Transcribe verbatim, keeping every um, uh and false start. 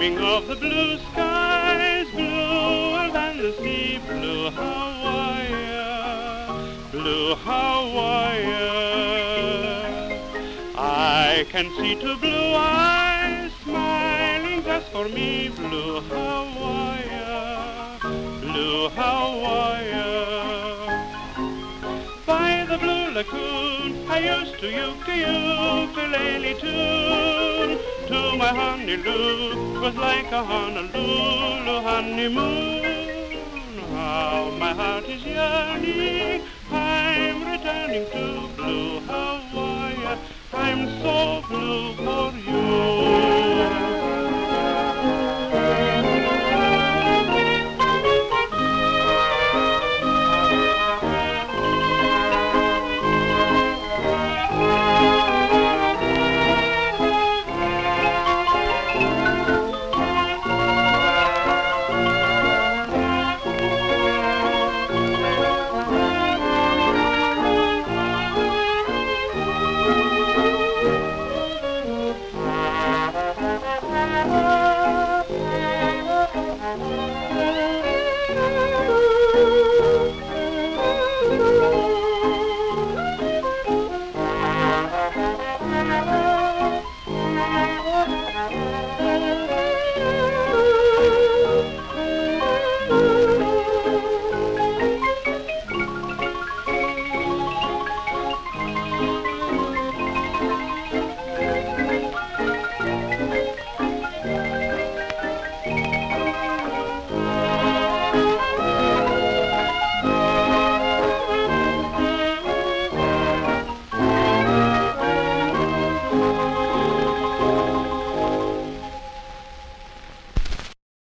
dreaming of the blue skies, bluer than the sea, blue Hawaii, blue Hawaii. I can see two blue eyes smiling just for me, blue Hawaii, blue Hawaii. By the blue lagoon I used to uke-ukulele tune to my honey Lou, was like a Honolulu honeymoon. How my heart is yearning, I'm returning to blue Hawaii. I'm so blue for you.